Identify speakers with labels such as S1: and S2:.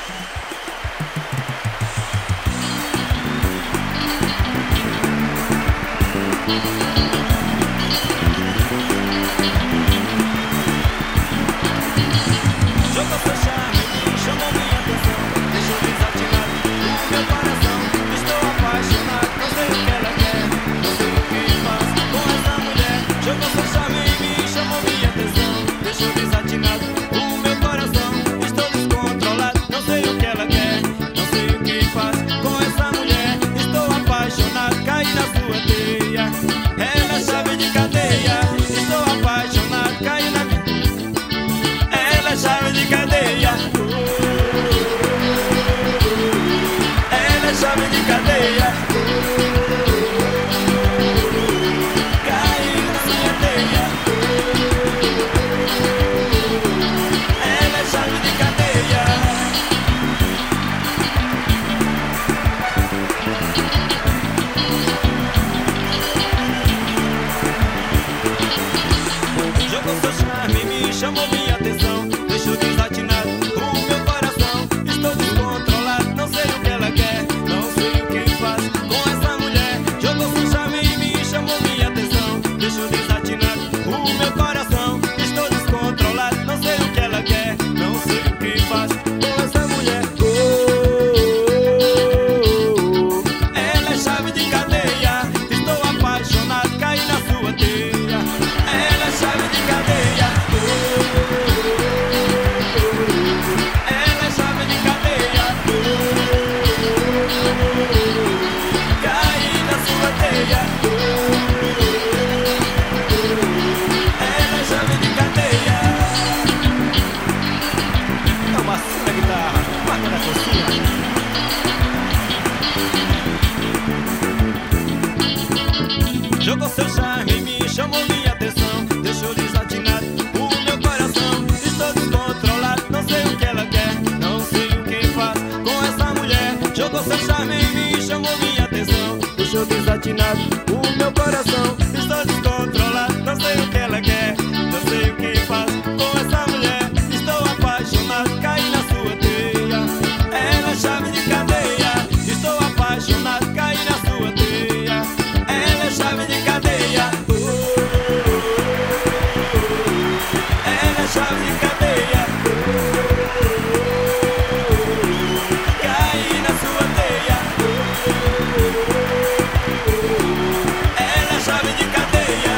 S1: Jogou seu charme, chamou minha atenção, deixou desatinado o meu coração. Estou apaixonado, não sei o que ela quer, não sei o que faz com essa mulher. Jogou seu charme em mim, chamou minha atenção, deixou desatinado o meu coração. Estou descontrolado, não sei o que ela quer, não sei o que faz com essa mulher. Estou apaixonado, caí na sua teia, ela é chave de cadeia. Estou apaixonado, caí na chave de cadeia. Ela é chave de cadeia. Caiu na minha teia. Ela é chave de cadeia. Jogou seu charme, me chamou minha atenção, deixou desatinado o meu coração. Estou descontrolado, não sei o que ela quer, não sei o que faz com essa mulher. Jogou seu charme em mim, chamou minha atenção, deixou desatinado o meu coração. Estou descontrolado, não sei o que ela quer, não sei o que faz com essa mulher. Ela é chave de cadeia. Estou apaixonado, caí na sua teia. Ela é chave de cadeia. Ela é chave de cadeia. Caí na sua teia. Ela é chave de cadeia. É uma cena guitarra, marca na cozinha. Jogou seu charme em mim, chamou minha atenção, deixou desatinado o meu coração. Estou descontrolado, não sei o que ela quer, não sei o que faz com essa mulher. Jogou seu charme em mim, chamou minha atenção, deixou desatinado o meu coração. Estou descontrolado, não sei o que ela quer, não sei o que faz com essa mulher. Estou apaixonado, caí na sua teia. Ela é chave de cadeia. Estou apaixonado, caí na sua teia. Ela é chave de cadeia. Ela é chave de cadeia. Caí na sua teia. Ela é chave de cadeia.